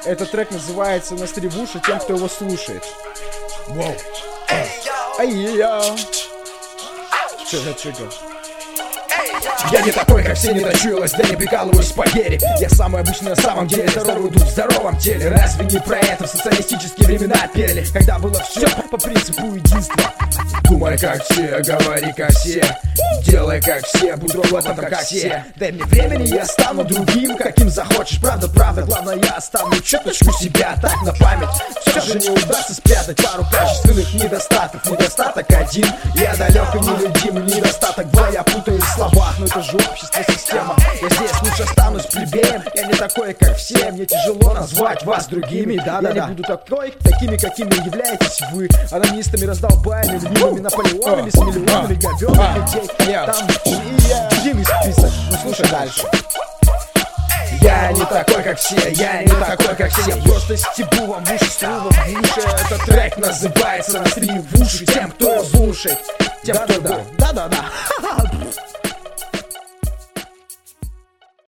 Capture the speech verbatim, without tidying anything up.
Этот трек называется «Настри в уши» тем, кто его слушает. Воу. Ай-я. Что за чугун? Я не такой, как все, не дочуялась, да не прикалываюсь, поверь. Я самый обычный на самом деле, здоровый дух в здоровом теле. Разве не про это в социалистические времена пели, когда было все по принципу единства? Думай как все, говори как все, делай как все, будь роботом как все. Дай мне времени, я стану другим, каким захочешь. Правда, правда, главное, я оставлю чуточку себя. Так на память все же не удастся спрятать пару качественных недостатков. Недостаток один, я далек и нелюдим. Недостаток два, я путаю в словах. Но это же общество, система. Я здесь лучше останусь плебеем. Я не такой, как все, мне тяжело назвать вас другими. Да-да-да. Я не буду такой, такими, какими являетесь вы. Анонистами, раздолбаями, ленивыми Наполеонами, с миллионами говёных людей. Там и я длинный список, ну слушай дальше. Я не такой, как все, я не такой, как все. Я просто стебу вам в уши, струю в уши. Этот трек называется «Настри в уши» тем, кто его слушает. Тем, кто да. Да-да-да.